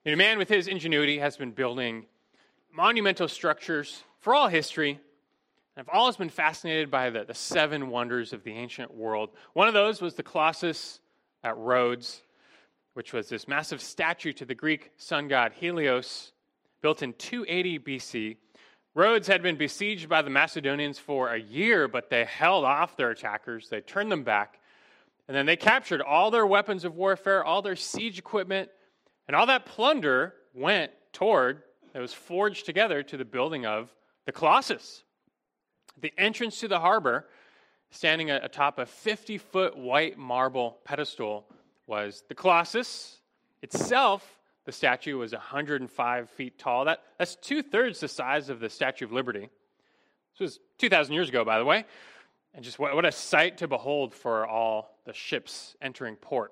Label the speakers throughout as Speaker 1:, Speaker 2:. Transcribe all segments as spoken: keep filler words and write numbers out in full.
Speaker 1: You know, man with his ingenuity has been building monumental structures for all history. And I've always been fascinated by the, the seven wonders of the ancient world. One of those was the Colossus at Rhodes, which was this massive statue to the Greek sun god Helios, built in two eighty B C. Rhodes had been besieged by the Macedonians for a year, but they held off their attackers. They turned them back. And then they captured all their weapons of warfare, all their siege equipment, and all that plunder went toward, it was forged together to the building of the Colossus. The entrance to the harbor, standing atop a fifty-foot white marble pedestal, was the Colossus. Itself, the statue was one hundred five feet tall. That, that's two-thirds the size of the Statue of Liberty. This was two thousand years ago, by the way. And just what, what a sight to behold for all the ships entering port.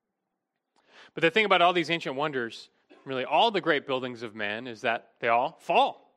Speaker 1: But the thing about all these ancient wonders, really all the great buildings of man, is that they all fall.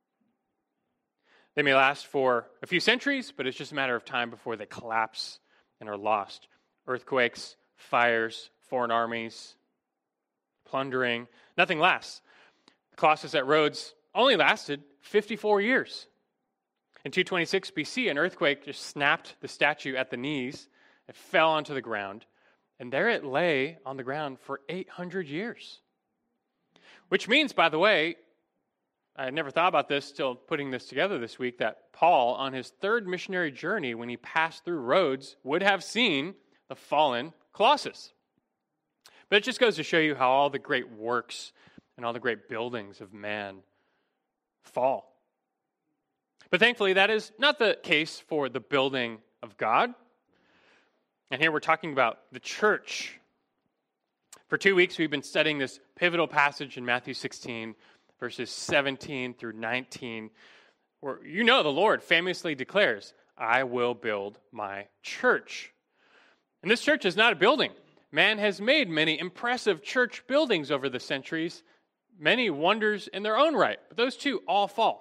Speaker 1: They may last for a few centuries, but it's just a matter of time before they collapse and are lost. Earthquakes, fires, foreign armies, plundering, nothing lasts. The Colossus at Rhodes only lasted fifty-four years. In two twenty-six B C, an earthquake just snapped the statue at the knees. It fell onto the ground, and there it lay on the ground for eight hundred years. Which means, by the way, I had never thought about this till putting this together this week, that Paul, on his third missionary journey, when he passed through Rhodes, would have seen the fallen Colossus. But it just goes to show you how all the great works and all the great buildings of man fall. But thankfully, that is not the case for the building of God. And here we're talking about the church. For two weeks, we've been studying this pivotal passage in Matthew sixteen, verses seventeen through nineteen, where you know the Lord famously declares, "I will build my church." And this church is not a building. Man has made many impressive church buildings over the centuries, many wonders in their own right, but those two all fall.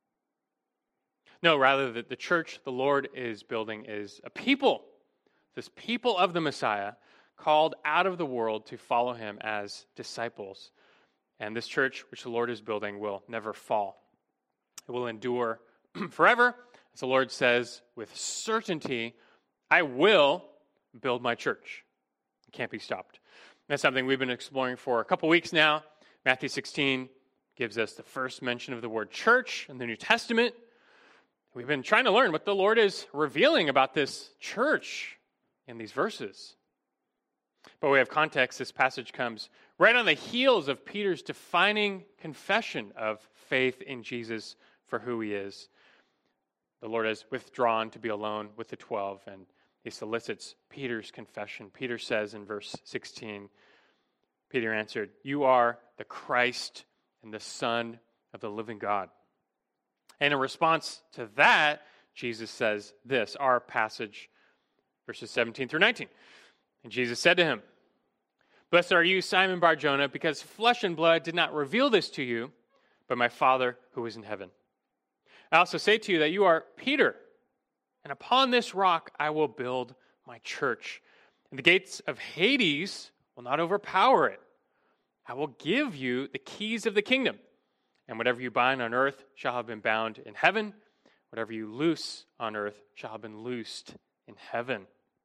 Speaker 1: No, rather, the, the church the Lord is building is a people, this people of the Messiah, called out of the world to follow him as disciples. And this church, which the Lord is building, will never fall. It will endure forever. As the Lord says with certainty, I will build my church. It can't be stopped. That's something we've been exploring for a couple weeks now. Matthew sixteen gives us the first mention of the word church in the New Testament. We've been trying to learn what the Lord is revealing about this church in these verses. By way of context, this passage comes right on the heels of Peter's defining confession of faith in Jesus for who he is. The Lord has withdrawn to be alone with the twelve, and he solicits Peter's confession. Peter says in verse sixteen, Peter answered, "You are the Christ and the Son of the living God." And in response to that, Jesus says this, our passage, verses seventeen through nineteen. And Jesus said to him, "Blessed are you, Simon Bar-Jonah, because flesh and blood did not reveal this to you, but my Father who is in heaven. I also say to you that you are Peter, and upon this rock I will build my church, and the gates of Hades will not overpower it. I will give you the keys of the kingdom, and whatever you bind on earth shall have been bound in heaven, whatever you loose on earth shall have been loosed in heaven."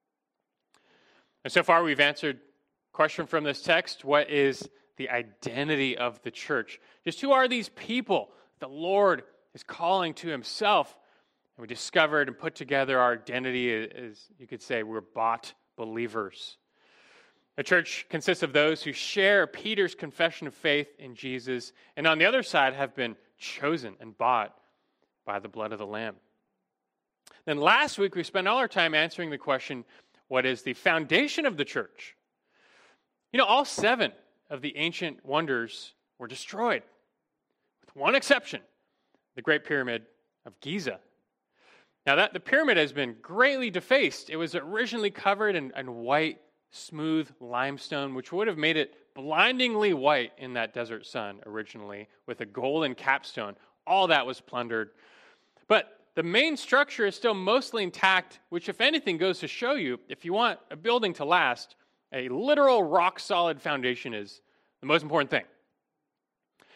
Speaker 1: And so far we've answered a question from this text: what is the identity of the church? Just who are these people the Lord is calling to himself? And we discovered and put together our identity as, you could say, we're bought believers. The church consists of those who share Peter's confession of faith in Jesus, and on the other side have been chosen and bought by the blood of the Lamb. Then last week we spent all our time answering the question, what is the foundation of the church? You know, all seven of the ancient wonders were destroyed, with one exception, the Great Pyramid of Giza. Now that the pyramid has been greatly defaced. It was originally covered in, in white, smooth limestone, which would have made it blindingly white in that desert sun originally, with a golden capstone. All that was plundered. But the main structure is still mostly intact, which, if anything, goes to show you, if you want a building to last, a literal rock-solid foundation is the most important thing.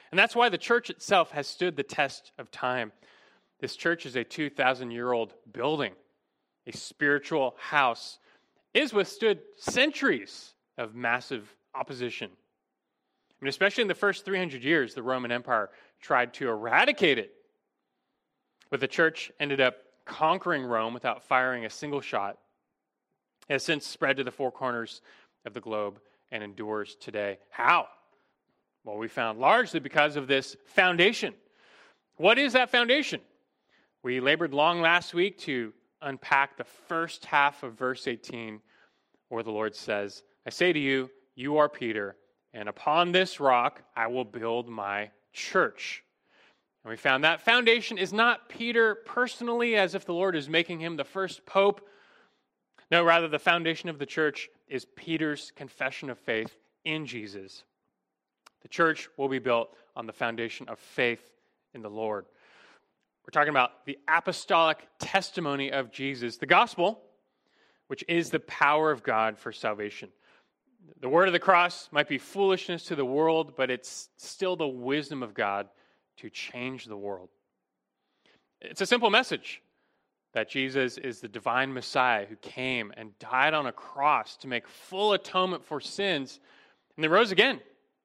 Speaker 1: And that's why the church itself has stood the test of time. This church is a two thousand year old building, a spiritual house. It has withstood centuries of massive opposition. I mean, especially in the first three hundred years, the Roman Empire tried to eradicate it. But the church ended up conquering Rome without firing a single shot. It has since spread to the four corners of the globe and endures today. How? Well, we found largely because of this foundation. What is that foundation? We labored long last week to unpack the first half of verse eighteen, where the Lord says, I say to you, you are Peter, and upon this rock I will build my church. And we found that foundation is not Peter personally, as if the Lord is making him the first pope. No, rather the foundation of the church is Peter's confession of faith in Jesus. The church will be built on the foundation of faith in the Lord. We're talking about the apostolic testimony of Jesus, the gospel, which is the power of God for salvation. The word of the cross might be foolishness to the world, but it's still the wisdom of God to change the world. It's a simple message that Jesus is the divine Messiah who came and died on a cross to make full atonement for sins and then rose again.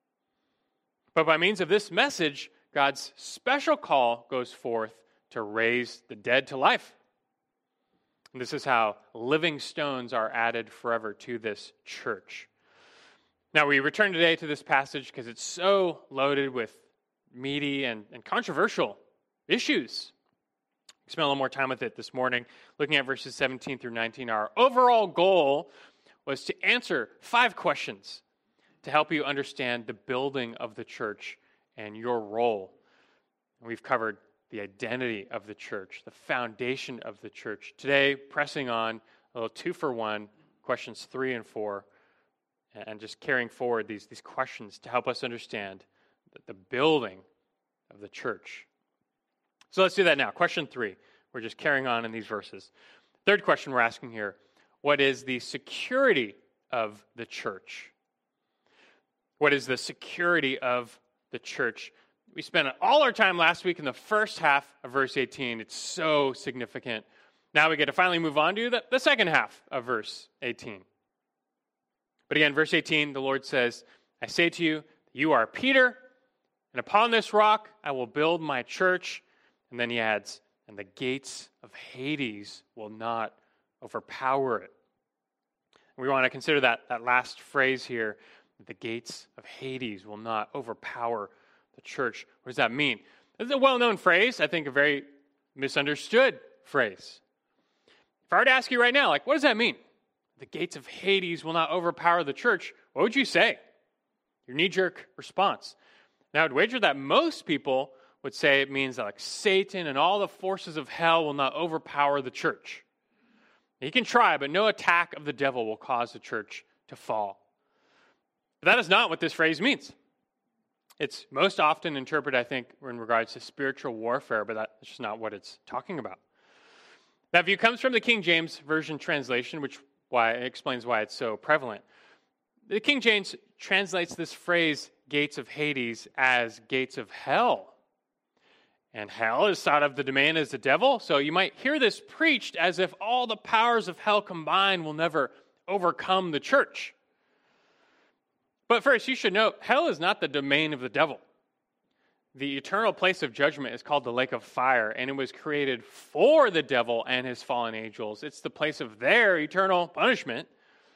Speaker 1: But by means of this message, God's special call goes forth to raise the dead to life. And this is how living stones are added forever to this church. Now, we return today to this passage because it's so loaded with meaty and, and controversial issues. We spent a little more time with it this morning, looking at verses seventeen through nineteen. Our overall goal was to answer five questions to help you understand the building of the church and your role. And we've covered the identity of the church, the foundation of the church. Today, pressing on a little two for one, questions three and four, and just carrying forward these, these questions to help us understand the, the building of the church. So let's do that now. Question three. We're just carrying on in these verses. Third question we're asking here, what is the security of the church? What is the security of the church? We spent all our time last week in the first half of verse eighteen. It's so significant. Now we get to finally move on to the, the second half of verse eighteen. But again, verse eighteen, the Lord says, I say to you, you are Peter, and upon this rock I will build my church. And then he adds, and the gates of Hades will not overpower it. And we want to consider that, that last phrase here, the gates of Hades will not overpower the church. What does that mean? This is a well-known phrase, I think a very misunderstood phrase. If I were to ask you right now, like, what does that mean? The gates of Hades will not overpower the church. What would you say? Your knee-jerk response. Now, I'd wager that most people would say it means that like Satan and all the forces of hell will not overpower the church. He can try, but no attack of the devil will cause the church to fall. But that is not what this phrase means. It's most often interpreted, I think, in regards to spiritual warfare, but that's just not what it's talking about. That view comes from the King James Version translation, which why it explains why it's so prevalent. The King James translates this phrase, gates of Hades, as gates of hell. And hell is thought of the domain as the devil, so you might hear this preached as if all the powers of hell combined will never overcome the church. But first, you should note, hell is not the domain of the devil. The eternal place of judgment is called the lake of fire, and it was created for the devil and his fallen angels. It's the place of their eternal punishment.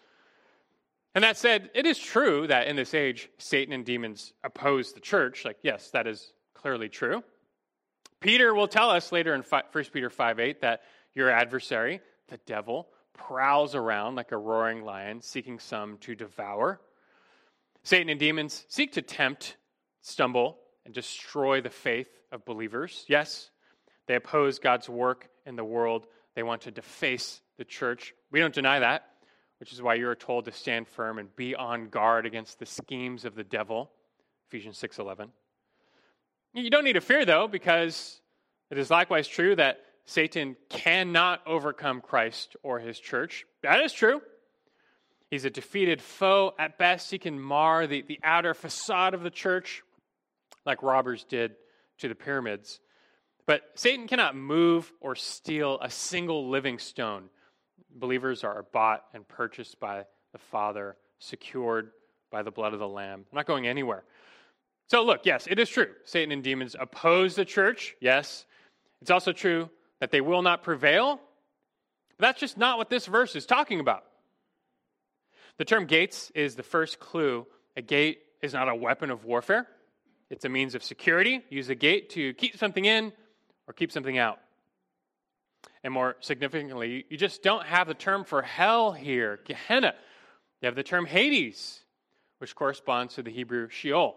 Speaker 1: And that said, it is true that in this age, Satan and demons oppose the church. Like, yes, that is clearly true. Peter will tell us later in First Peter five eight that your adversary, the devil, prowls around like a roaring lion, seeking some to devour. Satan and demons seek to tempt, stumble, and destroy the faith of believers. Yes, they oppose God's work in the world. They want to deface the church. We don't deny that, which is why you're told to stand firm and be on guard against the schemes of the devil, Ephesians six eleven. You don't need to fear, though, because it is likewise true that Satan cannot overcome Christ or his church. That is true. He's a defeated foe. At best, he can mar the, the outer facade of the church, like robbers did to the pyramids. But Satan cannot move or steal a single living stone. Believers are bought and purchased by the Father, secured by the blood of the Lamb. They're not going anywhere. So look, yes, it is true. Satan and demons oppose the church, yes. It's also true that they will not prevail. But that's just not what this verse is talking about. The term gates is the first clue. A gate is not a weapon of warfare. It's a means of security. Use a gate to keep something in or keep something out. And more significantly, you just don't have the term for hell here, Gehenna. You have the term Hades, which corresponds to the Hebrew Sheol.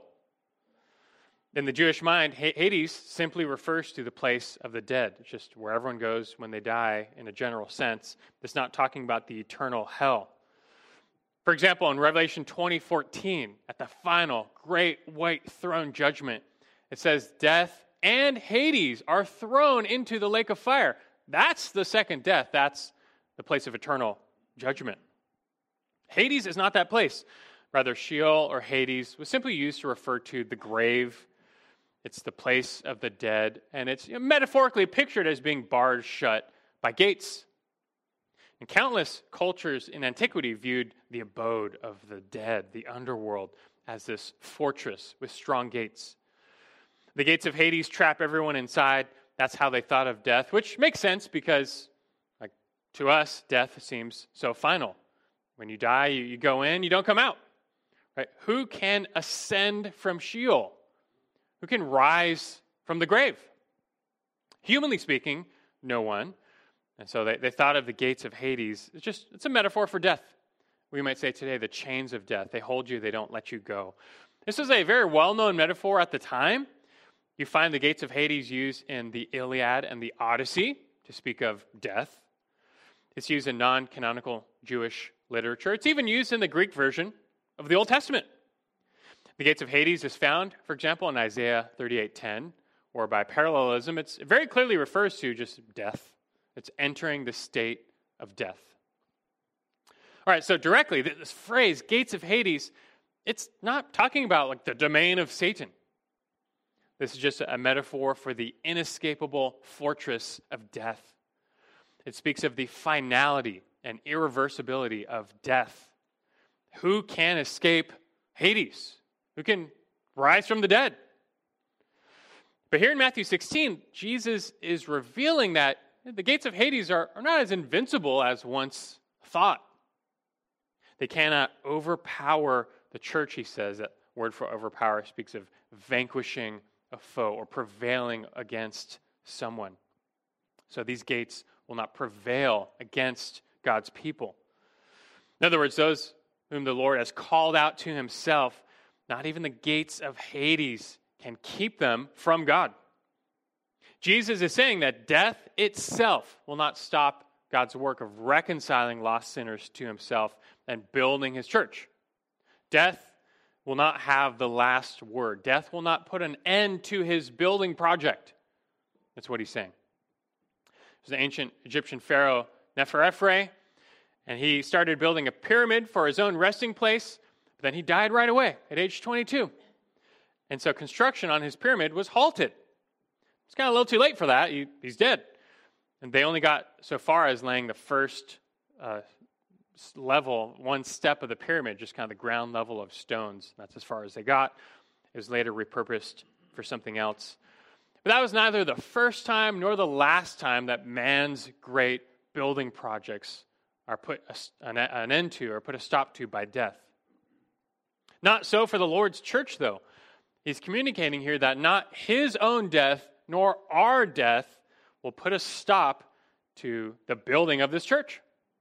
Speaker 1: In the Jewish mind, Hades simply refers to the place of the dead. It's just where everyone goes when they die in a general sense. It's not talking about the eternal hell. For example, in Revelation twenty fourteen, at the final great white throne judgment, it says death and Hades are thrown into the lake of fire. That's the second death. That's the place of eternal judgment. Hades is not that place. Rather, Sheol or Hades was simply used to refer to the grave. It's the place of the dead, and it's you know, metaphorically pictured as being barred shut by gates. And countless cultures in antiquity viewed the abode of the dead, the underworld, as this fortress with strong gates. The gates of Hades trap everyone inside. That's how they thought of death, which makes sense because, like, to us, death seems so final. When you die, you, you go in, you don't come out. Right? Who can ascend from Sheol? Who can rise from the grave? Humanly speaking, no one. And so they, they thought of the gates of Hades. It's just, it's a metaphor for death. We might say today, the chains of death. They hold you, they don't let you go. This was a very well-known metaphor at the time. You find the gates of Hades used in the Iliad and the Odyssey to speak of death. It's used in non-canonical Jewish literature. It's even used in the Greek version of the Old Testament. The gates of Hades is found, for example, in Isaiah thirty-eight ten, or by parallelism, it's, it very clearly refers to just death. It's entering the state of death. All right, so directly, this phrase, gates of Hades, it's not talking about like the domain of Satan. This is just a metaphor for the inescapable fortress of death. It speaks of the finality and irreversibility of death. Who can escape Hades? Who can rise from the dead? But here in Matthew sixteen, Jesus is revealing that the gates of Hades are, are not as invincible as once thought. They cannot overpower the church, he says. That word for overpower speaks of vanquishing a foe or prevailing against someone. So these gates will not prevail against God's people. In other words, those whom the Lord has called out to himself, not even the gates of Hades can keep them from God. Jesus is saying that death itself will not stop God's work of reconciling lost sinners to himself and building his church. Death will not have the last word. Death will not put an end to his building project. That's what he's saying. There's an ancient Egyptian pharaoh, Neferefre, and he started building a pyramid for his own resting place, but then he died right away at age twenty-two. And so construction on his pyramid was halted. It's kind of a little too late for that. He, he's dead. And they only got so far as laying the first uh, level, one step of the pyramid, just kind of the ground level of stones. That's as far as they got. It was later repurposed for something else. But that was neither the first time nor the last time that man's great building projects are put a, an, an end to or put a stop to by death. Not so for the Lord's church, though. He's communicating here that not his own death nor our death will put a stop to the building of this church.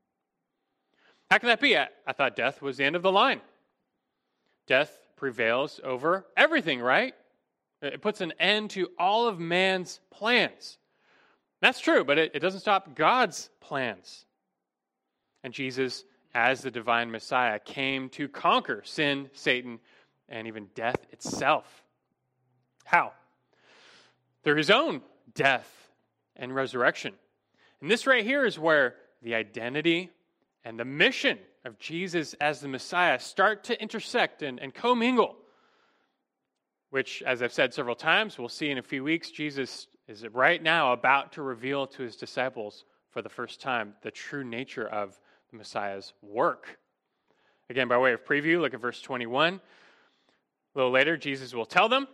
Speaker 1: How can that be? I, I thought death was the end of the line. Death prevails over everything, right? It puts an end to all of man's plans. That's true, but it, it doesn't stop God's plans. And Jesus, as the divine Messiah, came to conquer sin, Satan, and even death itself. How? Through his own death and resurrection. And this right here is where the identity and the mission of Jesus as the Messiah start to intersect and, and commingle. which, as I've said several times, we'll see in a few weeks, Jesus is right now about to reveal to his disciples for the first time the true nature of the Messiah's work. Again, by way of preview, look at verse twenty-one. A little later, Jesus will tell them.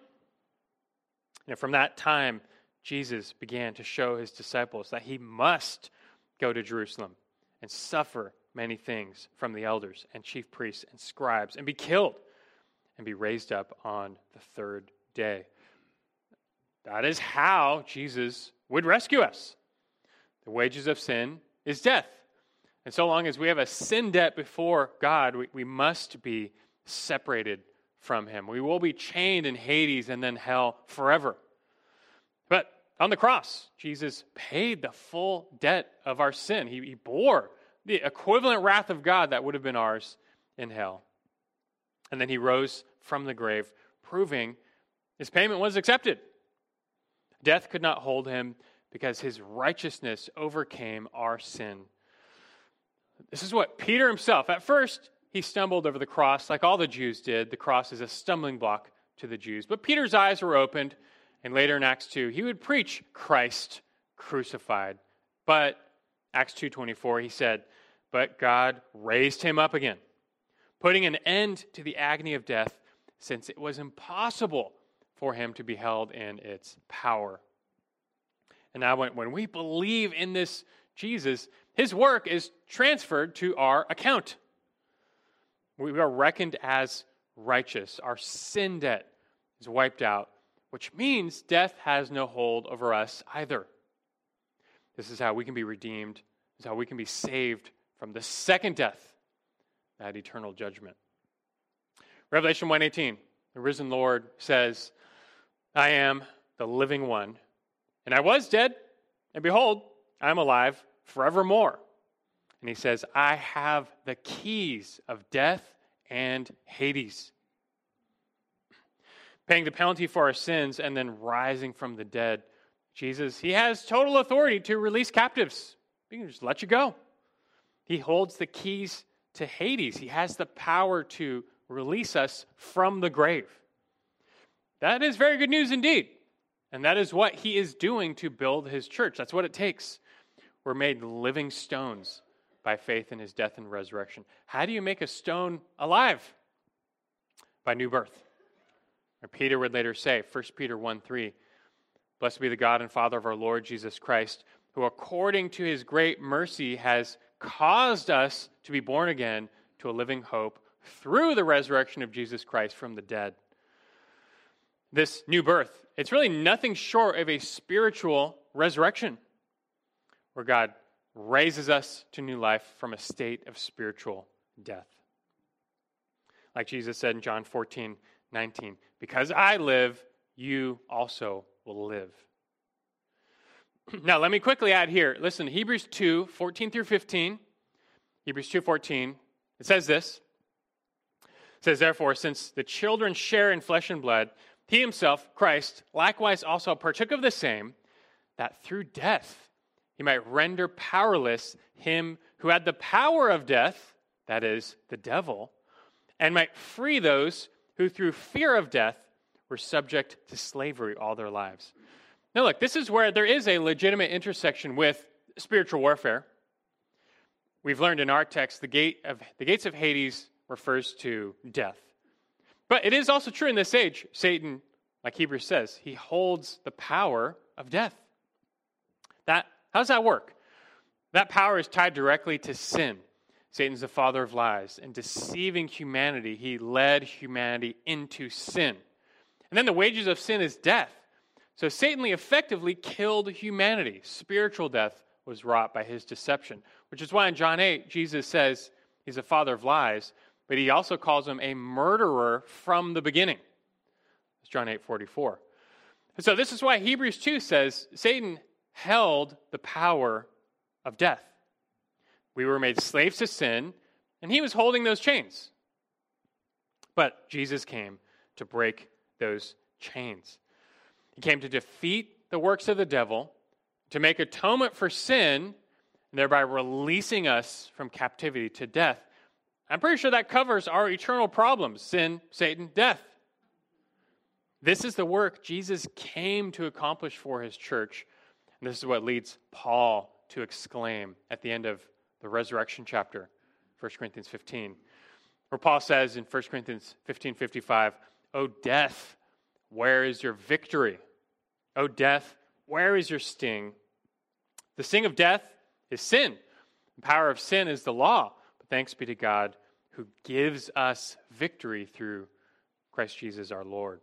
Speaker 1: And from that time, Jesus began to show his disciples that he must go to Jerusalem and suffer many things from the elders and chief priests and scribes and be killed and be raised up on the third day. That is how Jesus would rescue us. The wages of sin is death. And so long as we have a sin debt before God, we, we must be separated from him. We will be chained in Hades and then hell forever. But on the cross, Jesus paid the full debt of our sin. He, he bore the equivalent wrath of God that would have been ours in hell. And then he rose from the grave, proving his payment was accepted. Death could not hold him because his righteousness overcame our sin. This is what Peter himself, at first, he stumbled over the cross like all the Jews did. The cross is a stumbling block to the Jews. But Peter's eyes were opened, and later in Acts two, he would preach Christ crucified. But Acts two twenty-four, he said, but God raised him up again, putting an end to the agony of death, since it was impossible for him to be held in its power. And now when, when we believe in this Jesus, his work is transferred to our account. We are reckoned as righteous. Our sin debt is wiped out, which means death has no hold over us either. This is how we can be redeemed. This is how we can be saved from the second death, that eternal judgment. Revelation one eighteen, the risen Lord says, I am the living one, and I was dead, and behold, I am alive forevermore. And he says, I have the keys of death and Hades. Paying the penalty for our sins and then rising from the dead, Jesus, he has total authority to release captives. He can just let you go. He holds the keys to Hades. He has the power to release us from the grave. That is very good news indeed. And that is what he is doing to build his church. That's what it takes. We're made living stones by faith in his death and resurrection. How do you make a stone alive? By new birth. Or Peter would later say, First Peter one three, blessed be the God and Father of our Lord Jesus Christ, who according to his great mercy has caused us to be born again to a living hope through the resurrection of Jesus Christ from the dead. This new birth, it's really nothing short of a spiritual resurrection, where God raises us to new life from a state of spiritual death. Like Jesus said in John fourteen nineteen, because I live, you also will live. Now, let me quickly add here. Listen, Hebrews two fourteen through fifteen. Hebrews two fourteen. It says this. It says, therefore, since the children share in flesh and blood, he himself, Christ, likewise also partook of the same, that through death he might render powerless him who had the power of death, that is, the devil, and might free those who through fear of death were subject to slavery all their lives. Now look, this is where there is a legitimate intersection with spiritual warfare. We've learned in our text the gate of the gates of Hades refers to death. But it is also true in this age, Satan, like Hebrews says, he holds the power of death. That, how does that work? That power is tied directly to sin. Satan's the father of lies. And deceiving humanity, he led humanity into sin. And then the wages of sin is death. So Satan effectively killed humanity. Spiritual death was wrought by his deception, which is why in John eight, Jesus says he's a father of lies, but he also calls him a murderer from the beginning. It's John eight forty-four. And so this is why Hebrews two says Satan held the power of death. We were made slaves to sin, and he was holding those chains. But Jesus came to break those chains. He came to defeat the works of the devil, to make atonement for sin, and thereby releasing us from captivity to death. I'm pretty sure that covers our eternal problems: sin, Satan, death. This is the work Jesus came to accomplish for his church. And this is what leads Paul to exclaim at the end of the resurrection chapter, First Corinthians fifteen, where Paul says in First Corinthians fifteen fifty-five, "O death, where is your victory? O death, where is your sting? The sting of death is sin. The power of sin is the law. But thanks be to God who gives us victory through Christ Jesus our Lord."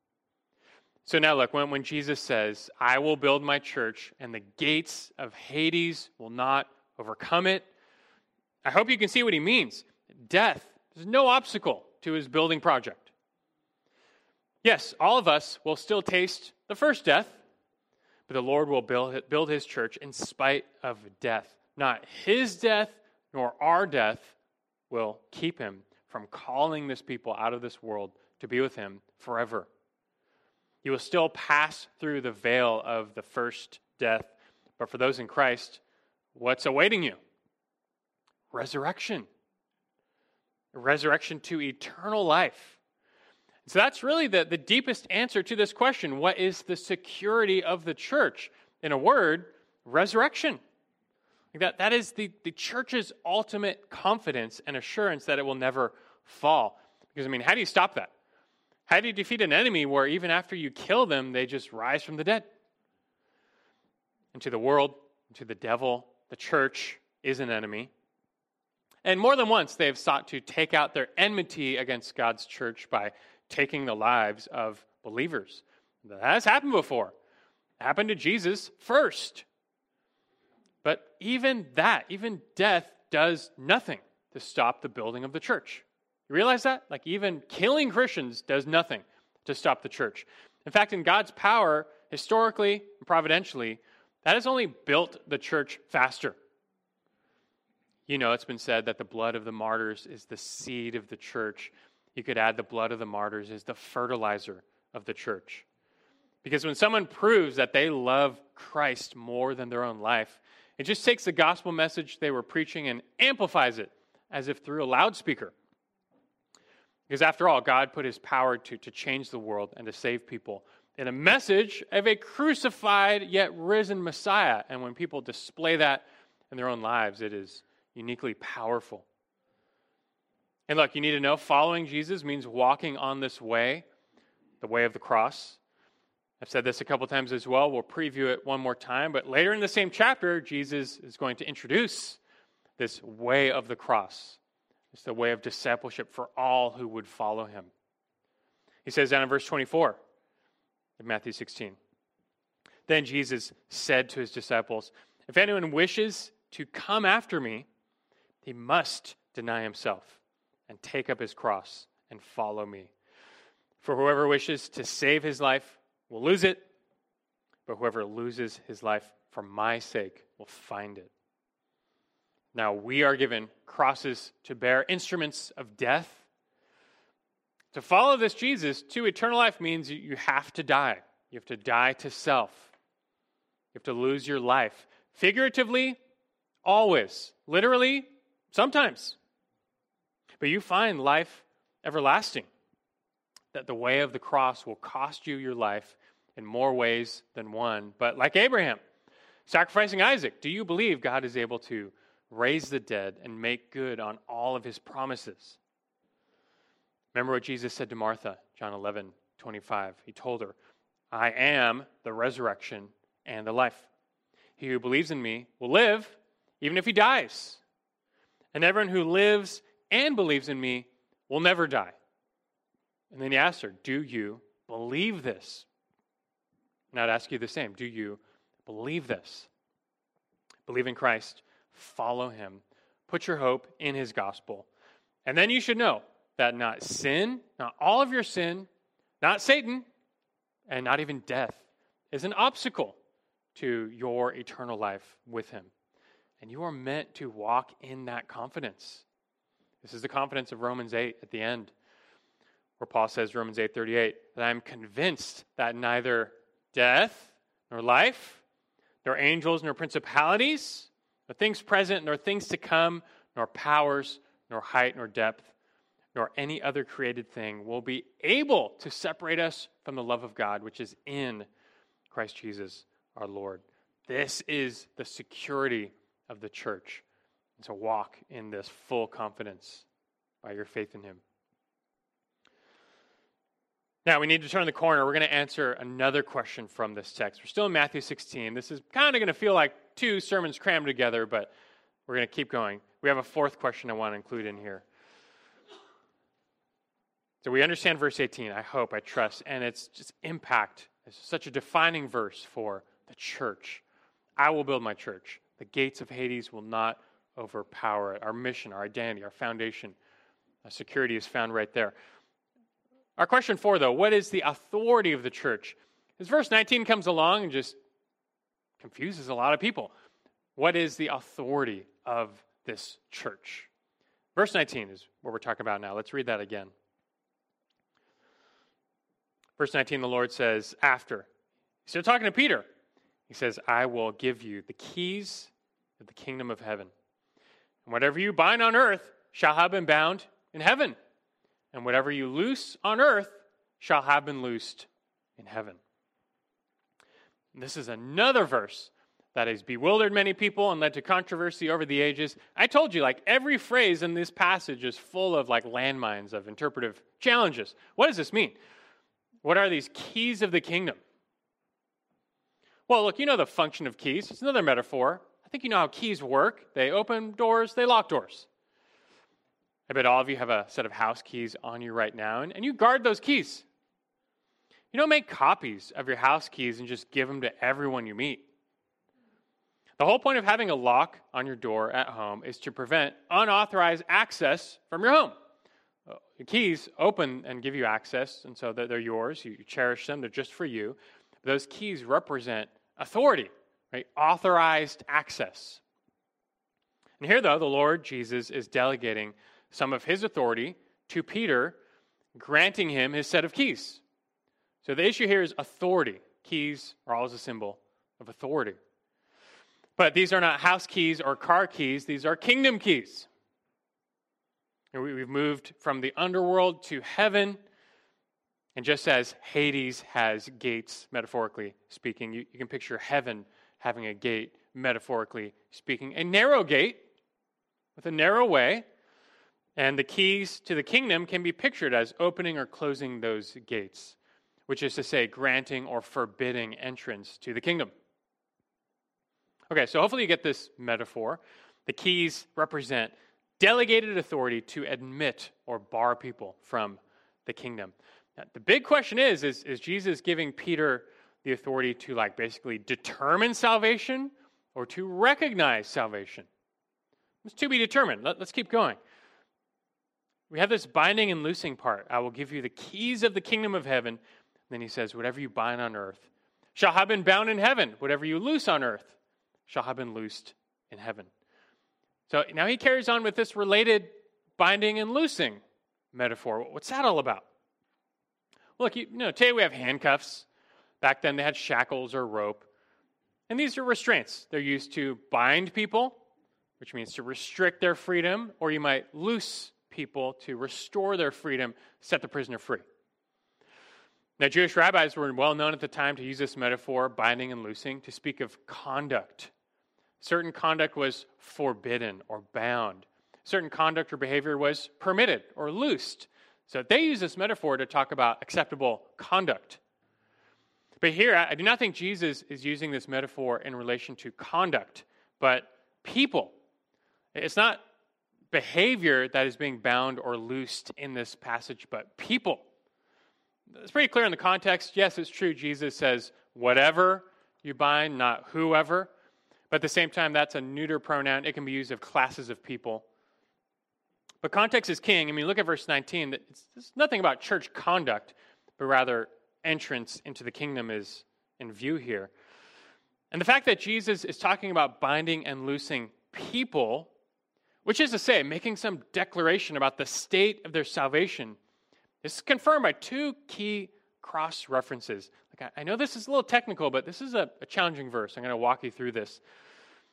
Speaker 1: So now look, when, when Jesus says, "I will build my church and the gates of Hades will not overcome it," I hope you can see what he means. Death is no obstacle to his building project. Yes, all of us will still taste the first death, but the Lord will build, build his church in spite of death. Not his death nor our death will keep him from calling this people out of this world to be with him forever. You will still pass through the veil of the first death, but for those in Christ, what's awaiting you? Resurrection. Resurrection to eternal life. So that's really the, the deepest answer to this question. What is the security of the church? In a word, resurrection. That, that is the, the church's ultimate confidence and assurance that it will never fall. Because, I mean, how do you stop that? How do you defeat an enemy where even after you kill them, they just rise from the dead? And to the world, and to the devil, the church is an enemy. And more than once, they have sought to take out their enmity against God's church by taking the lives of believers. That has happened before. It happened to Jesus first. But even that, even death, does nothing to stop the building of the church. You realize that? Like even killing Christians does nothing to stop the church. In fact, in God's power, historically and providentially, that has only built the church faster. You know, it's been said that the blood of the martyrs is the seed of the church. You could add the blood of the martyrs is the fertilizer of the church. Because when someone proves that they love Christ more than their own life, it just takes the gospel message they were preaching and amplifies it as if through a loudspeaker. Because after all, God put his power to, to change the world and to save people in a message of a crucified yet risen Messiah. And when people display that in their own lives, it is uniquely powerful. And look, you need to know, following Jesus means walking on this way, the way of the cross. I've said this a couple times as well. We'll preview it one more time. But later in the same chapter, Jesus is going to introduce this way of the cross. It's the way of discipleship for all who would follow him. He says down in verse twenty-four of Matthew sixteen, "Then Jesus said to his disciples, 'If anyone wishes to come after me, he must deny himself and take up his cross and follow me. For whoever wishes to save his life will lose it, but whoever loses his life for my sake will find it.'" Now, we are given crosses to bear, instruments of death. To follow this Jesus to eternal life means you have to die. You have to die to self. You have to lose your life. Figuratively, always. Literally, sometimes. But you find life everlasting. That the way of the cross will cost you your life in more ways than one. But like Abraham, sacrificing Isaac, do you believe God is able to raise the dead and make good on all of his promises? Remember what Jesus said to Martha, John eleven twenty-five. He told her, "I am the resurrection and the life. He who believes in me will live even if he dies. And everyone who lives and believes in me will never die." And then he asked her, "Do you believe this?" And I'd ask you the same. Do you believe this? Believe in Christ. Follow him. Put your hope in his gospel. And then you should know that not sin, not all of your sin, not Satan, and not even death is an obstacle to your eternal life with him. And you are meant to walk in that confidence. This is the confidence of Romans eight at the end, where Paul says, Romans eight thirty-eight, that I am convinced that neither death nor life, nor angels nor principalities, nor things present nor things to come, nor powers, nor height nor depth, nor any other created thing will be able to separate us from the love of God, which is in Christ Jesus our Lord. This is the security of the church, and to walk in this full confidence by your faith in him. Now, we need to turn the corner. We're going to answer another question from this text. We're still in Matthew sixteen. This is kind of going to feel like two sermons crammed together, but we're going to keep going. We have a fourth question I want to include in here. So we understand verse eighteen, I hope, I trust, and its just impact is such a defining verse for the church. I will build my church. The gates of Hades will not overpower it. Our mission, our identity, our foundation, our security is found right there. Our question four, though, what is the authority of the church? As verse nineteen comes along and just confuses a lot of people. What is the authority of this church? Verse nineteen is what we're talking about now. Let's read that again. Verse nineteen, the Lord says, after. He's still talking to Peter. He says, I will give you the keys of the kingdom of heaven. And whatever you bind on earth shall have been bound in heaven. And whatever you loose on earth shall have been loosed in heaven. And this is another verse that has bewildered many people and led to controversy over the ages. I told you, like, every phrase in this passage is full of, like, landmines of interpretive challenges. What does this mean? What are these keys of the kingdom? Well, look, you know the function of keys. It's another metaphor. I think you know how keys work. They open doors, they lock doors. I bet all of you have a set of house keys on you right now, and, and you guard those keys. You don't make copies of your house keys and just give them to everyone you meet. The whole point of having a lock on your door at home is to prevent unauthorized access from your home. The keys open and give you access, and so they're yours. You cherish them. They're just for you. Those keys represent authority, right? Authorized access. And here, though, the Lord Jesus is delegating some of his authority to Peter, granting him his set of keys. So the issue here is authority. Keys are always a symbol of authority. But these are not house keys or car keys. These are kingdom keys. And we've moved from the underworld to heaven. And just as Hades has gates, metaphorically speaking, you, you can picture heaven having a gate, metaphorically speaking. A narrow gate with a narrow way. And the keys to the kingdom can be pictured as opening or closing those gates, which is to say, granting or forbidding entrance to the kingdom. Okay, so hopefully you get this metaphor. The keys represent delegated authority to admit or bar people from the kingdom. Now, the big question is, is, is Jesus giving Peter the authority to, like, basically determine salvation or to recognize salvation? It's to be determined. Let, let's keep going. We have this binding and loosing part. I will give you the keys of the kingdom of heaven. Then he says, whatever you bind on earth shall have been bound in heaven. Whatever you loose on earth shall have been loosed in heaven. So now he carries on with this related binding and loosing metaphor. What's that all about? Well, look, you, you know, today we have handcuffs. Back then they had shackles or rope. And these are restraints. They're used to bind people, which means to restrict their freedom, or you might loose people to restore their freedom, set the prisoner free. Now, Jewish rabbis were well known at the time to use this metaphor, binding and loosing, to speak of conduct. Certain conduct was forbidden or bound. Certain conduct or behavior was permitted or loosed. So they use this metaphor to talk about acceptable conduct. But here, I do not think Jesus is using this metaphor in relation to conduct, but people. It's not behavior that is being bound or loosed in this passage, but people. It's pretty clear in the context. Yes, it's true. Jesus says, whatever you bind, not whoever. But at the same time, that's a neuter pronoun. It can be used of classes of people. But context is king. I mean, look at verse nineteen. It's, it's nothing about church conduct, but rather entrance into the kingdom is in view here. And the fact that Jesus is talking about binding and loosing people, which is to say, making some declaration about the state of their salvation, is confirmed by two key cross references. Like I, I know this is a little technical, but this is a, a challenging verse. I'm going to walk you through this.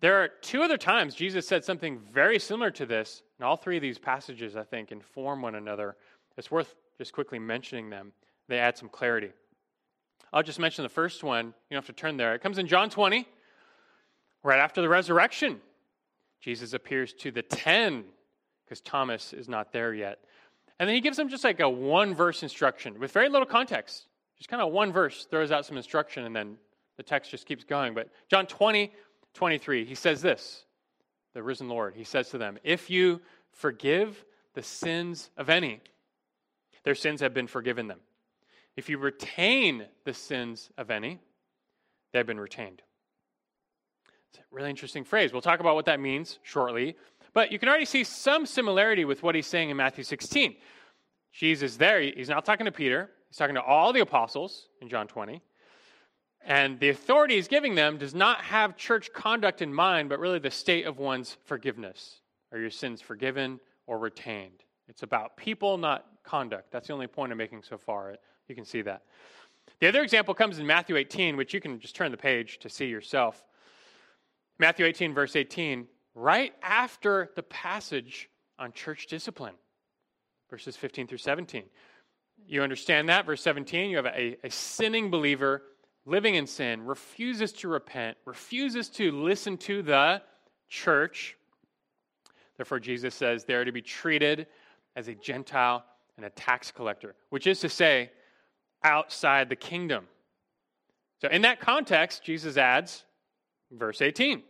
Speaker 1: There are two other times Jesus said something very similar to this, and all three of these passages, I think, inform one another. It's worth just quickly mentioning them. They add some clarity. I'll just mention the first one. You don't have to turn there. It comes in John twenty, right after the resurrection. Jesus appears to the ten, because Thomas is not there yet. And then he gives them just like a one-verse instruction with very little context. Just kind of one verse throws out some instruction, and then the text just keeps going. But John twenty, twenty-three, he says this, the risen Lord, he says to them, if you forgive the sins of any, their sins have been forgiven them. If you retain the sins of any, they have been retained. It's a really interesting phrase. We'll talk about what that means shortly. But you can already see some similarity with what he's saying in Matthew sixteen. Jesus there, he's not talking to Peter. He's talking to all the apostles in John twenty. And the authority he's giving them does not have church conduct in mind, but really the state of one's forgiveness. Are your sins forgiven or retained? It's about people, not conduct. That's the only point I'm making so far. You can see that. The other example comes in Matthew eighteen, which you can just turn the page to see yourself. Matthew eighteen, verse eighteen, right after the passage on church discipline, verses fifteen through seventeen. You understand that? Verse seventeen, you have a, a sinning believer living in sin, refuses to repent, refuses to listen to the church. Therefore, Jesus says they are to be treated as a Gentile and a tax collector, which is to say, outside the kingdom. So in that context, Jesus adds, verse eighteen.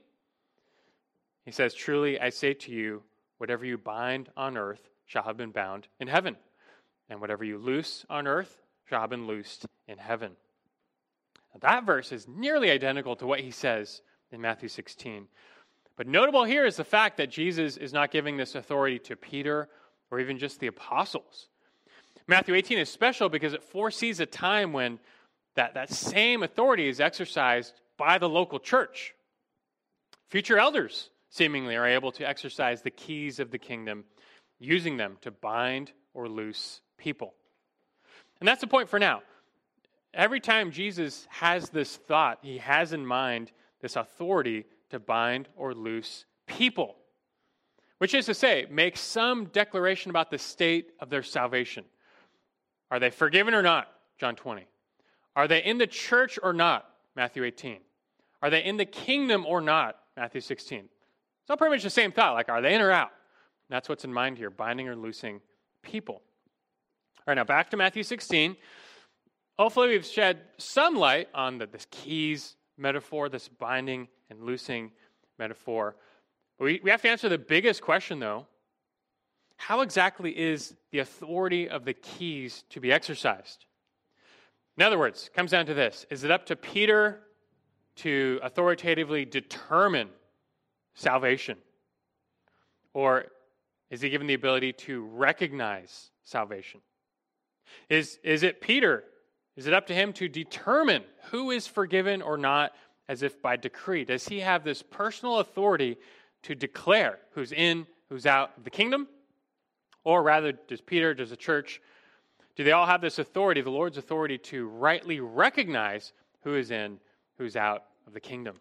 Speaker 1: He says, truly I say to you, whatever you bind on earth shall have been bound in heaven, and whatever you loose on earth shall have been loosed in heaven. Now, that verse is nearly identical to what he says in Matthew sixteen. But notable here is the fact that Jesus is not giving this authority to Peter or even just the apostles. Matthew eighteen is special because it foresees a time when that, that same authority is exercised by the local church. Future elders, seemingly, are able to exercise the keys of the kingdom, using them to bind or loose people. And that's the point for now. Every time Jesus has this thought, he has in mind this authority to bind or loose people, which is to say, make some declaration about the state of their salvation. Are they forgiven or not? John twenty. Are they in the church or not? Matthew eighteen. Are they in the kingdom or not? Matthew sixteen. It's all pretty much the same thought, like are they in or out? And that's what's in mind here, binding or loosing people. All right, now back to Matthew sixteen. Hopefully we've shed some light on the, this keys metaphor, this binding and loosing metaphor. But we, we have to answer the biggest question, though. How exactly is the authority of the keys to be exercised? In other words, it comes down to this. Is it up to Peter to authoritatively determine salvation? Or is he given the ability to recognize salvation? Is, is it Peter? Is it up to him to determine who is forgiven or not, as if by decree? Does he have this personal authority to declare who's in, who's out of the kingdom? Or rather, does Peter, does the church, do they all have this authority, the Lord's authority, to rightly recognize who is in, who's out of the kingdom?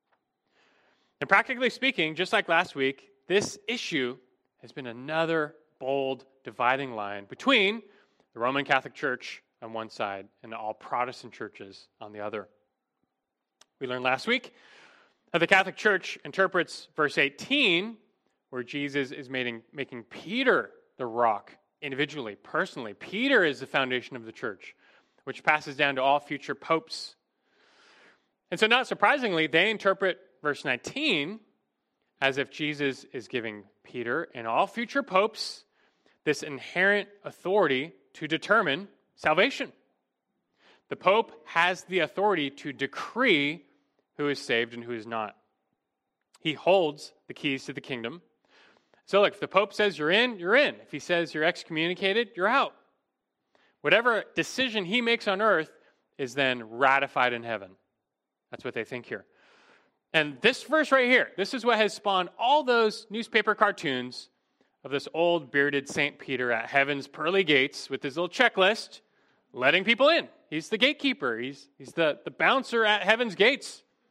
Speaker 1: And practically speaking, just like last week, this issue has been another bold dividing line between the Roman Catholic Church on one side and all Protestant churches on the other. We learned last week that the Catholic Church interprets verse eighteen, where Jesus is making, making Peter the rock individually, personally. Peter is the foundation of the church, which passes down to all future popes. And so not surprisingly, they interpret verse nineteen as if Jesus is giving Peter and all future popes this inherent authority to determine salvation. The Pope has the authority to decree who is saved and who is not. He holds the keys to the kingdom. So look, if the Pope says you're in, you're in. If he says you're excommunicated, you're out. Whatever decision he makes on earth is then ratified in heaven. That's what they think here. And this verse right here, this is what has spawned all those newspaper cartoons of this old bearded Saint Peter at heaven's pearly gates with his little checklist, letting people in. He's the gatekeeper. He's, he's the, the bouncer at heaven's gates.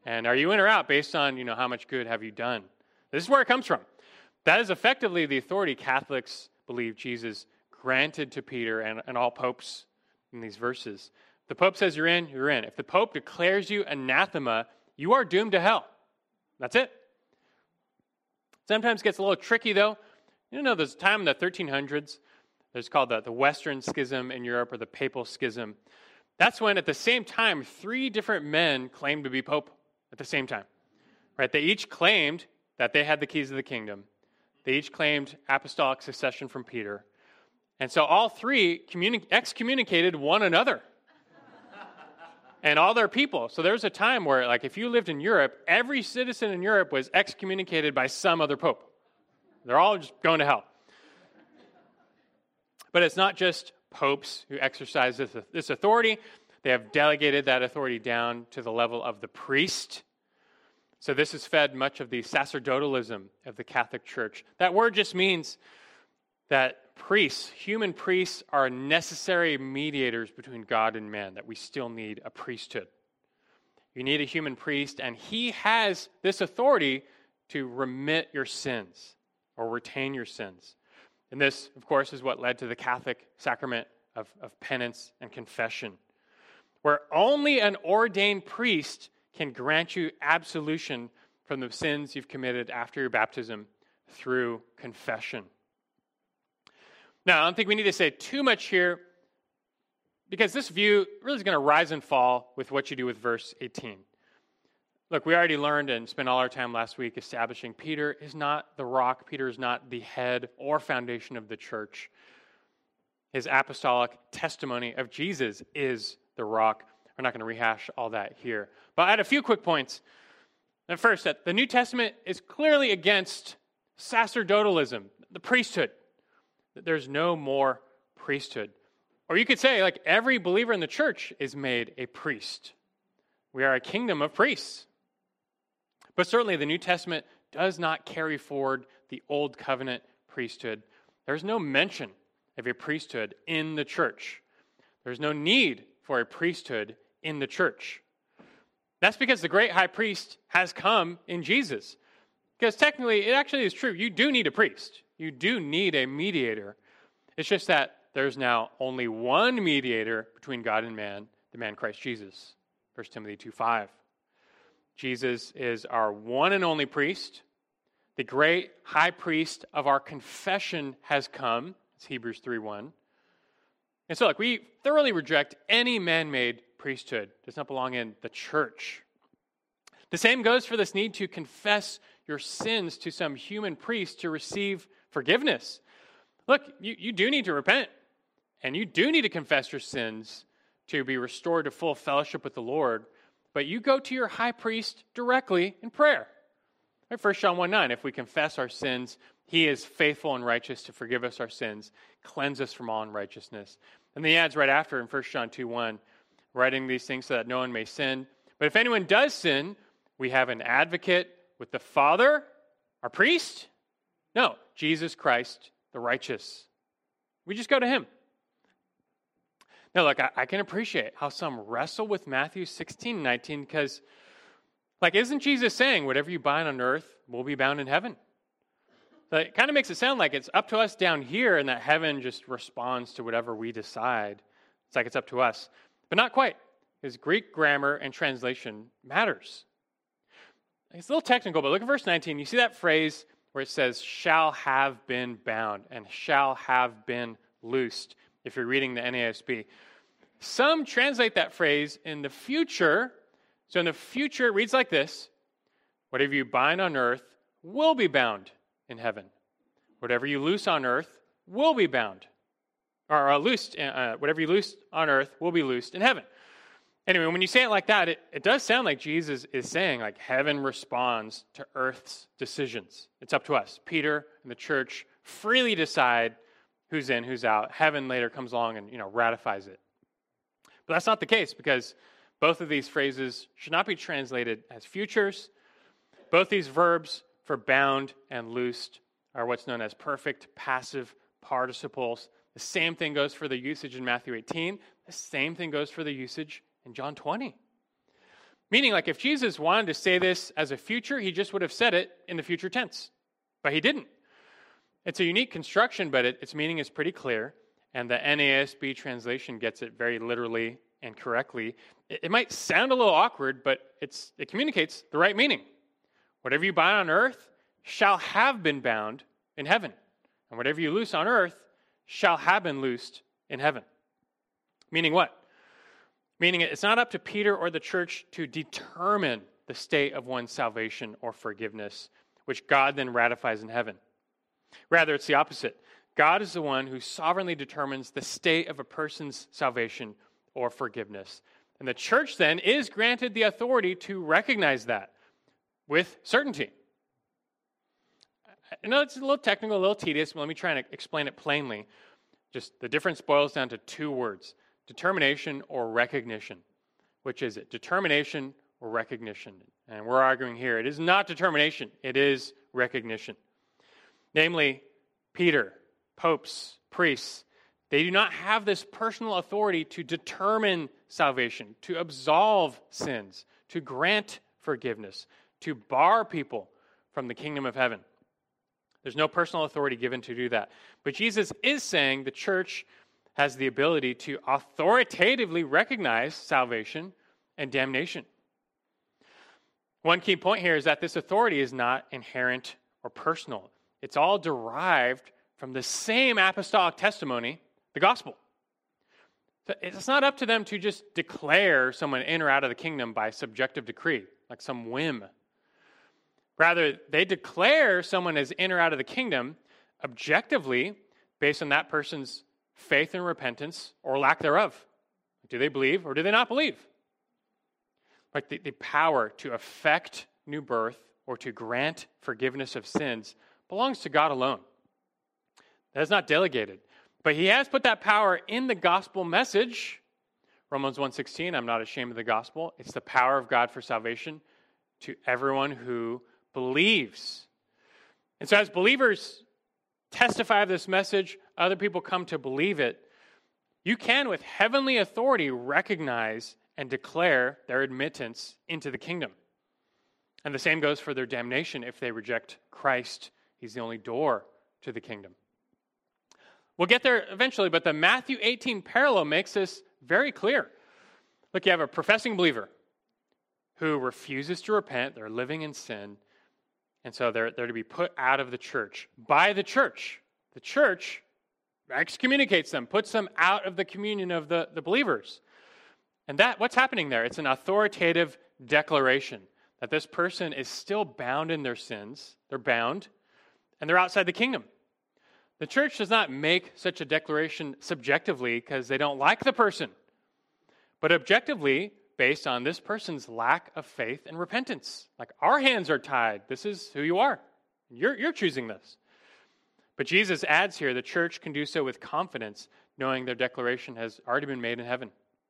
Speaker 1: And are you in or out based on, you know, how much good have you done? This is where it comes from. That is effectively the authority Catholics believe Jesus granted to Peter and, and all popes in these verses. If the Pope says you're in, you're in. If the Pope declares you anathema, you are doomed to hell. That's it. Sometimes it gets a little tricky, though. You know, there's a time in the thirteen hundreds, there's called the, the Western Schism in Europe, or the Papal Schism. That's when, at the same time, three different men claimed to be Pope at the same time. Right? They each claimed that they had the keys of the kingdom. They each claimed apostolic succession from Peter. And so all three communi- excommunicated one another and all their people. So there was a time where, like, if you lived in Europe, every citizen in Europe was excommunicated by some other pope. They're all just going to hell. But it's not just popes who exercise this, this authority. They have delegated that authority down to the level of the priest. So this has fed much of the sacerdotalism of the Catholic Church. That word just means that priests, human priests, are necessary mediators between God and man, that we still need a priesthood. You need a human priest, and he has this authority to remit your sins or retain your sins. And this, of course, is what led to the Catholic sacrament of, of penance and confession, where only an ordained priest can grant you absolution from the sins you've committed after your baptism through confession. Now, I don't think we need to say too much here, because this view really is going to rise and fall with what you do with verse eighteen. Look, we already learned and spent all our time last week establishing Peter is not the rock. Peter is not the head or foundation of the church. His apostolic testimony of Jesus is the rock. We're not going to rehash all that here. But I had a few quick points. And first, that the New Testament is clearly against sacerdotalism, the priesthood. That there's no more priesthood. Or you could say, like, every believer in the church is made a priest. We are a kingdom of priests. But certainly the New Testament does not carry forward the Old Covenant priesthood. There's no mention of a priesthood in the church. There's no need for a priesthood in the church. That's because the great high priest has come in Jesus. Because technically, it actually is true. You do need a priest. You do need a mediator. It's just that there's now only one mediator between God and man, the man Christ Jesus. First Timothy two five. Jesus is our one and only priest. The great high priest of our confession has come. It's Hebrews three one. And so, like, we thoroughly reject any man-made priesthood. It does not belong in the church. The same goes for this need to confess your sins to some human priest to receive forgiveness. Look, you, you do need to repent, and you do need to confess your sins to be restored to full fellowship with the Lord, but you go to your high priest directly in prayer. Right? First John one nine, if we confess our sins, he is faithful and righteous to forgive us our sins, cleanse us from all unrighteousness. And then he adds right after in First John two one, writing these things so that no one may sin. But if anyone does sin, we have an advocate with the Father, our priest? No, Jesus Christ, the righteous. We just go to him. Now, look, I, I can appreciate how some wrestle with Matthew sixteen nineteen because, like, isn't Jesus saying, whatever you bind on earth will be bound in heaven? So it kind of makes it sound like it's up to us down here and that heaven just responds to whatever we decide. It's like it's up to us. But not quite, because Greek grammar and translation matters. It's a little technical, but look at verse nineteen. You see that phrase where it says, shall have been bound and shall have been loosed, if you're reading the N A S B. Some translate that phrase in the future. So in the future, it reads like this: whatever you bind on earth will be bound in heaven. Whatever you loose on earth will be bound. Or uh, loosed, uh, whatever you loose on earth will be loosed in heaven. Anyway, when you say it like that, it, it does sound like Jesus is saying, like, heaven responds to earth's decisions. It's up to us. Peter and the church freely decide who's in, who's out. Heaven later comes along and, you know, ratifies it. But that's not the case, because both of these phrases should not be translated as futures. Both these verbs for bound and loosed are what's known as perfect passive participles. The same thing goes for the usage in Matthew eighteen. The same thing goes for the usage in John twenty. Meaning, like, if Jesus wanted to say this as a future, he just would have said it in the future tense. But he didn't. It's a unique construction, but it, its meaning is pretty clear. And the N A S B translation gets it very literally and correctly. It, it might sound a little awkward, but it's it communicates the right meaning. Whatever you bind on earth shall have been bound in heaven. And whatever you loose on earth shall have been loosed in heaven. Meaning what? Meaning it's not up to Peter or the church to determine the state of one's salvation or forgiveness, which God then ratifies in heaven. Rather, it's the opposite. God is the one who sovereignly determines the state of a person's salvation or forgiveness. And the church then is granted the authority to recognize that with certainty. I know it's a little technical, a little tedious, but let me try and explain it plainly. Just the difference boils down to two words: determination or recognition. Which is it? Determination or recognition? And we're arguing here. It is not determination. It is recognition. Namely, Peter, popes, priests, they do not have this personal authority to determine salvation, to absolve sins, to grant forgiveness, to bar people from the kingdom of heaven. There's no personal authority given to do that. But Jesus is saying the church has the ability to authoritatively recognize salvation and damnation. One key point here is that this authority is not inherent or personal. It's all derived from the same apostolic testimony, the gospel. So it's not up to them to just declare someone in or out of the kingdom by subjective decree, like some whim. Rather, they declare someone as in or out of the kingdom objectively based on that person's faith and repentance or lack thereof. Do they believe or do they not believe? Like the, the power to effect new birth or to grant forgiveness of sins belongs to God alone. That is not delegated. But he has put that power in the gospel message. Romans one sixteen, I'm not ashamed of the gospel. It's the power of God for salvation to everyone who believes. And so as believers testify of this message, other people come to believe it, you can with heavenly authority recognize and declare their admittance into the kingdom. And the same goes for their damnation if they reject Christ. He's the only door to the kingdom. We'll get there eventually, but the Matthew eighteen parallel makes this very clear. Look, you have a professing believer who refuses to repent. They're living in sin. And so they're, they're to be put out of the church by the church. The church excommunicates them, puts them out of the communion of the, the believers. And that what's happening there? It's an authoritative declaration that this person is still bound in their sins. They're bound, and they're outside the kingdom. The church does not make such a declaration subjectively because they don't like the person, but objectively based on this person's lack of faith and repentance. Like, our hands are tied. This is who you are. You're, you're choosing this. But Jesus adds here, the church can do so with confidence, knowing their declaration has already been made in heaven.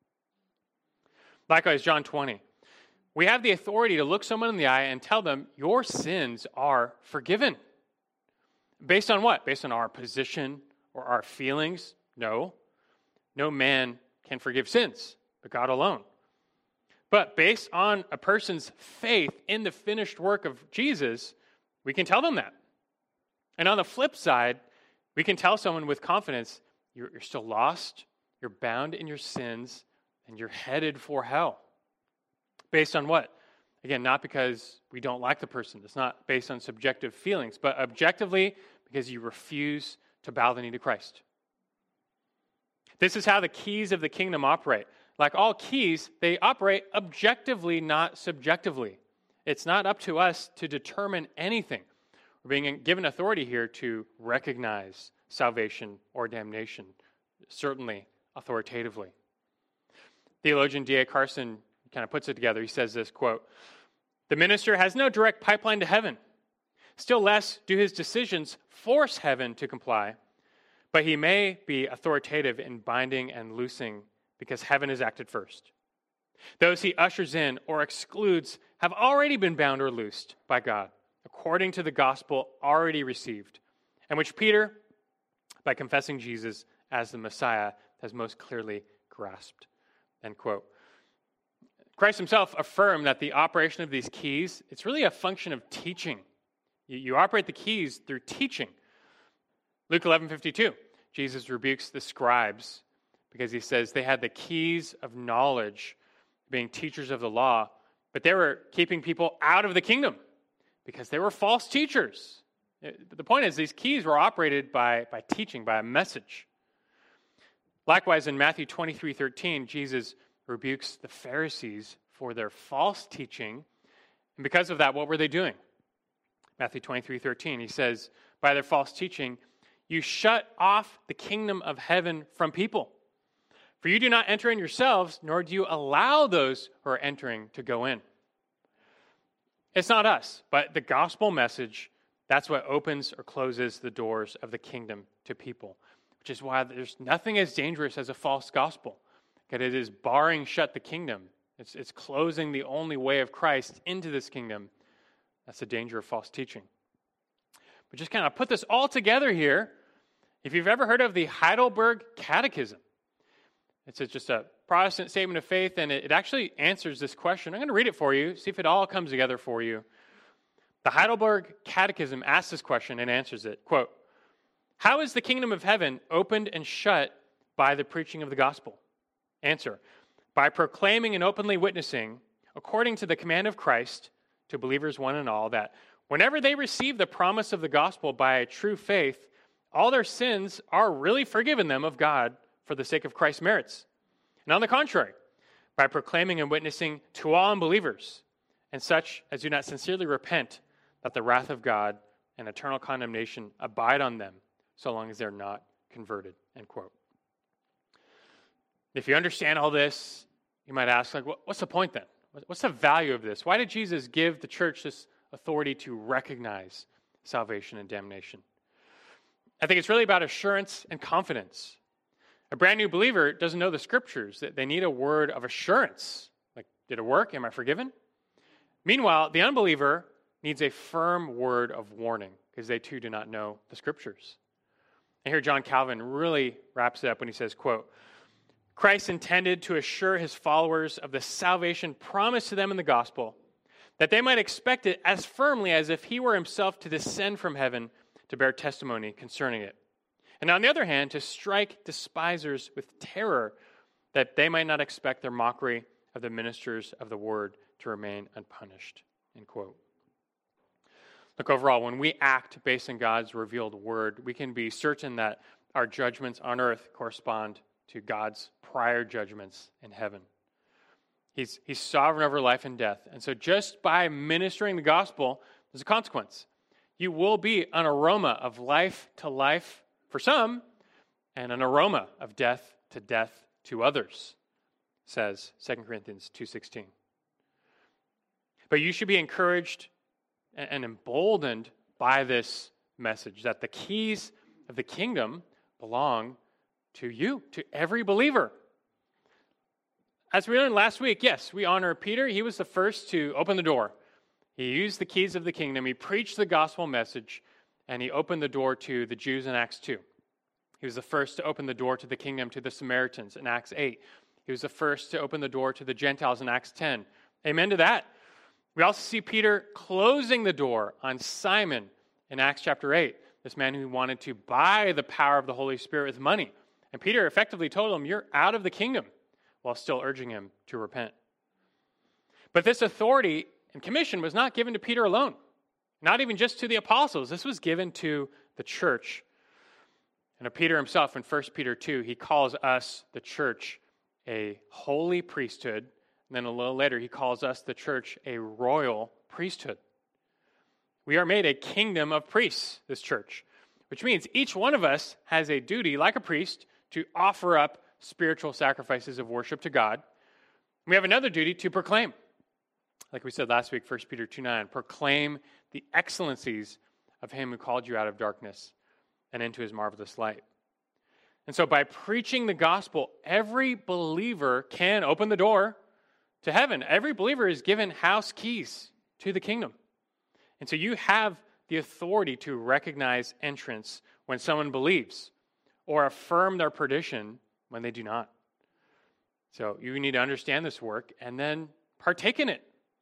Speaker 1: Likewise, John twenty. We have the authority to look someone in the eye and tell them, your sins are forgiven. Based on what? Based on our position or our feelings? No. No man can forgive sins, but God alone. But based on a person's faith in the finished work of Jesus, we can tell them that. And on the flip side, we can tell someone with confidence, you're, you're still lost, you're bound in your sins, and you're headed for hell. Based on what? Again, not because we don't like the person. It's not based on subjective feelings, but objectively because you refuse to bow the knee to Christ. This is how the keys of the kingdom operate. Like all keys, they operate objectively, not subjectively. It's not up to us to determine anything. We're being given authority here to recognize salvation or damnation, certainly authoritatively. Theologian D A Carson kind of puts it together. He says this, quote, "The minister has no direct pipeline to heaven. Still less do his decisions force heaven to comply, but he may be authoritative in binding and loosing because heaven has acted first. Those he ushers in or excludes have already been bound or loosed by God, according to the gospel already received, and which Peter, by confessing Jesus as the Messiah, has most clearly grasped." End quote. Christ himself affirmed that the operation of these keys, it's really a function of teaching. You, you operate the keys through teaching. Luke eleven fifty-two, Jesus rebukes the scribes because he says they had the keys of knowledge, being teachers of the law, but they were keeping people out of the kingdom because they were false teachers. The point is, these keys were operated by, by teaching, by a message. Likewise, in Matthew twenty-three thirteen, Jesus rebukes the Pharisees for their false teaching. And because of that, what were they doing? Matthew twenty-three thirteen, he says, by their false teaching, you shut off the kingdom of heaven from people. For you do not enter in yourselves, nor do you allow those who are entering to go in. It's not us, but the gospel message, that's what opens or closes the doors of the kingdom to people, which is why there's nothing as dangerous as a false gospel. That it is barring shut the kingdom. It's, it's closing the only way of Christ into this kingdom. That's the danger of false teaching. But just kind of put this all together here. If you've ever heard of the Heidelberg Catechism, it's a, just a Protestant statement of faith, and it, it actually answers this question. I'm going to read it for you, see if it all comes together for you. The Heidelberg Catechism asks this question and answers it. Quote, how is the kingdom of heaven opened and shut by the preaching of the gospel? Answer, by proclaiming and openly witnessing, according to the command of Christ, to believers one and all, that whenever they receive the promise of the gospel by a true faith, all their sins are really forgiven them of God for the sake of Christ's merits. And on the contrary, by proclaiming and witnessing to all unbelievers, and such as do not sincerely repent, that the wrath of God and eternal condemnation abide on them, so long as they're not converted. End quote. If you understand all this, you might ask, like, what's the point then? What's the value of this? Why did Jesus give the church this authority to recognize salvation and damnation? I think it's really about assurance and confidence. A brand new believer doesn't know the scriptures. They need a word of assurance. Like, did it work? Am I forgiven? Meanwhile, the unbeliever needs a firm word of warning because they too do not know the scriptures. And here John Calvin really wraps it up when he says, quote, Christ intended to assure his followers of the salvation promised to them in the gospel, that they might expect it as firmly as if he were himself to descend from heaven to bear testimony concerning it. And on the other hand, to strike despisers with terror, that they might not expect their mockery of the ministers of the word to remain unpunished. End quote. Look, overall, when we act based on God's revealed word, we can be certain that our judgments on earth correspond to God's prior judgments in heaven. He's, he's sovereign over life and death. And so just by ministering the gospel, there's a consequence. You will be an aroma of life to life for some, and an aroma of death to death to others, says Second Corinthians two sixteen. But you should be encouraged and emboldened by this message that the keys of the kingdom belong to you, to every believer. As we learned last week, yes, we honor Peter. He was the first to open the door. He used the keys of the kingdom. He preached the gospel message, and he opened the door to the Jews in Acts two. He was the first to open the door to the kingdom to the Samaritans in Acts eight. He was the first to open the door to the Gentiles in Acts ten. Amen to that. We also see Peter closing the door on Simon in Acts chapter eight, this man who wanted to buy the power of the Holy Spirit with money. And Peter effectively told him, you're out of the kingdom, while still urging him to repent. But this authority and commission was not given to Peter alone, not even just to the apostles. This was given to the church. And Peter himself in First Peter two, he calls us, the church, a holy priesthood. And then a little later, he calls us, the church, a royal priesthood. We are made a kingdom of priests, this church, which means each one of us has a duty, like a priest, to offer up spiritual sacrifices of worship to God. We have another duty to proclaim. Like we said last week, First Peter two nine, proclaim the excellencies of him who called you out of darkness and into his marvelous light. And so by preaching the gospel, every believer can open the door to heaven. Every believer is given house keys to the kingdom. And so you have the authority to recognize entrance when someone believes or affirm their perdition when they do not. So you need to understand this work and then partake in it.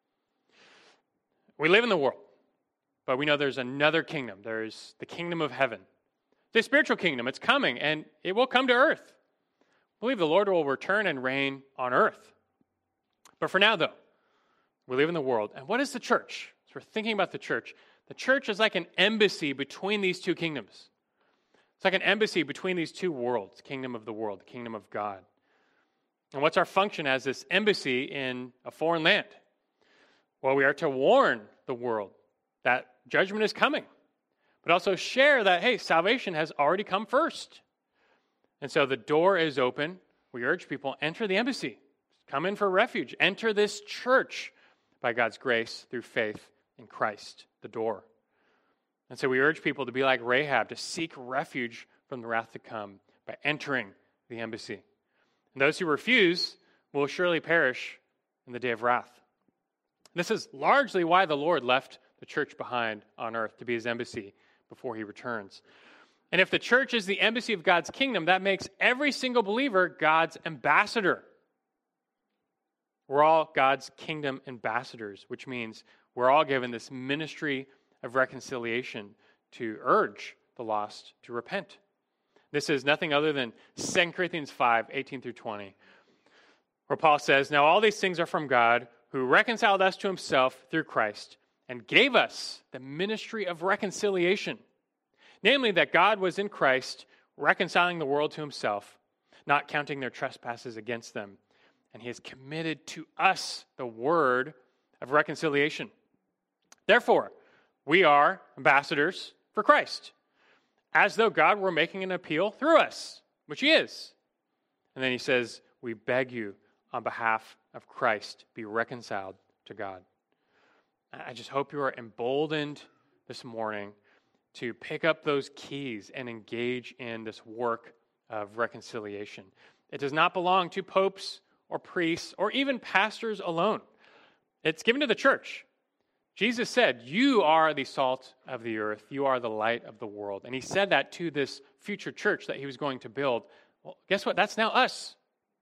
Speaker 1: We live in the world, but we know there's another kingdom. There's the kingdom of heaven. The spiritual kingdom, it's coming, and it will come to earth. I believe the Lord will return and reign on earth. But for now, though, we live in the world. And what is the church? So we're thinking about the church. The church is like an embassy between these two kingdoms. It's like an embassy between these two worlds, kingdom of the world, the kingdom of God. And what's our function as this embassy in a foreign land? Well, we are to warn the world that judgment is coming, but also share that, hey, salvation has already come first. And so the door is open. We urge people, enter the embassy. Come in for refuge. Enter this church by God's grace through faith in Christ, the door. And so we urge people to be like Rahab, to seek refuge from the wrath to come by entering the embassy. And those who refuse will surely perish in the day of wrath. This is largely why the Lord left the church behind on earth to be his embassy before he returns. And if the church is the embassy of God's kingdom, that makes every single believer God's ambassador. We're all God's kingdom ambassadors, which means we're all given this ministry of reconciliation to urge the lost to repent. This is nothing other than Second Corinthians five, eighteen through twenty, where Paul says, "Now all these things are from God, who reconciled us to himself through Christ, and gave us the ministry of reconciliation. Namely, that God was in Christ, reconciling the world to himself, not counting their trespasses against them. And he has committed to us the word of reconciliation. Therefore, we are ambassadors for Christ, as though God were making an appeal through us," which he is. And then he says, "We beg you on behalf of Christ, be reconciled to God." I just hope you are emboldened this morning to pick up those keys and engage in this work of reconciliation. It does not belong to popes or priests or even pastors alone. It's given to the church. Jesus said, "You are the salt of the earth. You are the light of the world." And he said that to this future church that he was going to build. Well, guess what? That's now us.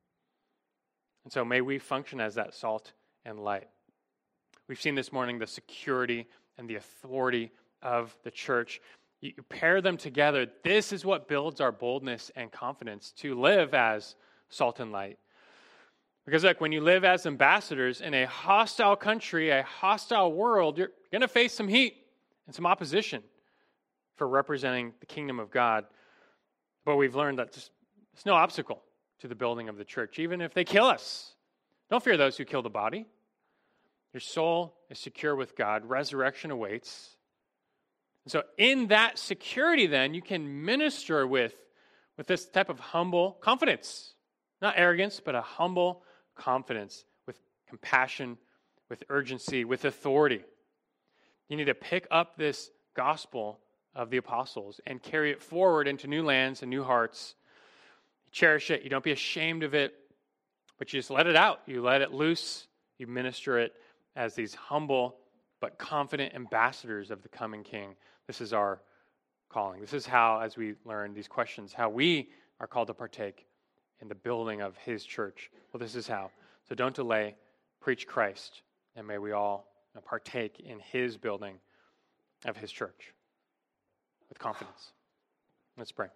Speaker 1: And so may we function as that salt and light. We've seen this morning the security and the authority of the church. You pair them together. This is what builds our boldness and confidence to live as salt and light. Because look, when you live as ambassadors in a hostile country, a hostile world, you're going to face some heat and some opposition for representing the kingdom of God. But we've learned that there's no obstacle to the building of the church, even if they kill us. Don't fear those who kill the body. Your soul is secure with God. Resurrection awaits. And so in that security, then, you can minister with, with this type of humble confidence. Not arrogance, but a humble confidence with compassion, with urgency, with authority. You need to pick up this gospel of the apostles and carry it forward into new lands and new hearts. Cherish it. You don't be ashamed of it, but you just let it out. You let it loose. You minister it as these humble but confident ambassadors of the coming King. This is our calling. This is how, as we learn these questions, how we are called to partake in the building of his church. Well, this is how. So don't delay. Preach Christ, and may we all partake in his building of his church with confidence. Let's pray.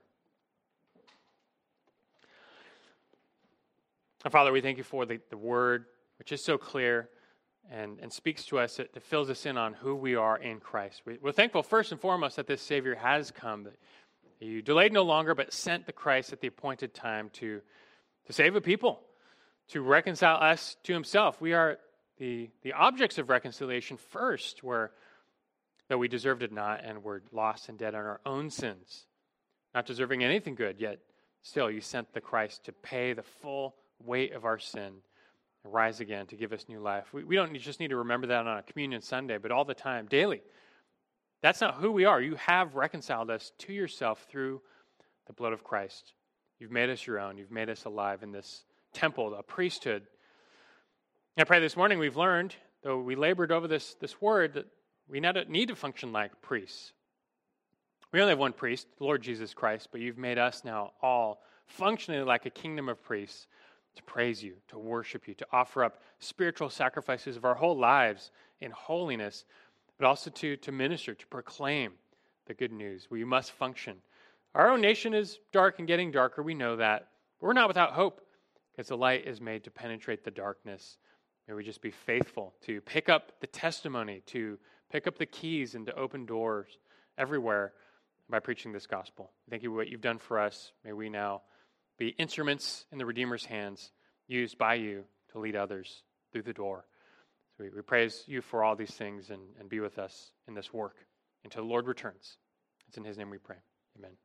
Speaker 1: And Father, we thank you for the, the word, which is so clear and, and speaks to us. It, it fills us in on who we are in Christ. We, we're thankful first and foremost that this Savior has come, that you delayed no longer, but sent the Christ at the appointed time to, to save a people, to reconcile us to himself. We are the, the objects of reconciliation first, where though we deserved it not, and we're lost and dead on our own sins, not deserving anything good, yet still you sent the Christ to pay the full weight of our sin and rise again to give us new life. We, we don't just need to remember that on a communion Sunday, but all the time, daily. That's not who we are. You have reconciled us to yourself through the blood of Christ. You've made us your own. You've made us alive in this temple, a priesthood. I pray this morning we've learned, though we labored over this, this word, that we not need to function like priests. We only have one priest, the Lord Jesus Christ, but you've made us now all functioning like a kingdom of priests, to praise you, to worship you, to offer up spiritual sacrifices of our whole lives in holiness, but also to, to minister, to proclaim the good news. We must function. Our own nation is dark and getting darker. We know that. But we're not without hope because the light is made to penetrate the darkness. May we just be faithful to pick up the testimony, to pick up the keys and to open doors everywhere by preaching this gospel. Thank you for what you've done for us. May we now be instruments in the Redeemer's hands, used by you to lead others through the door. So we, we praise you for all these things and, and be with us in this work until the Lord returns. It's in his name we pray. Amen.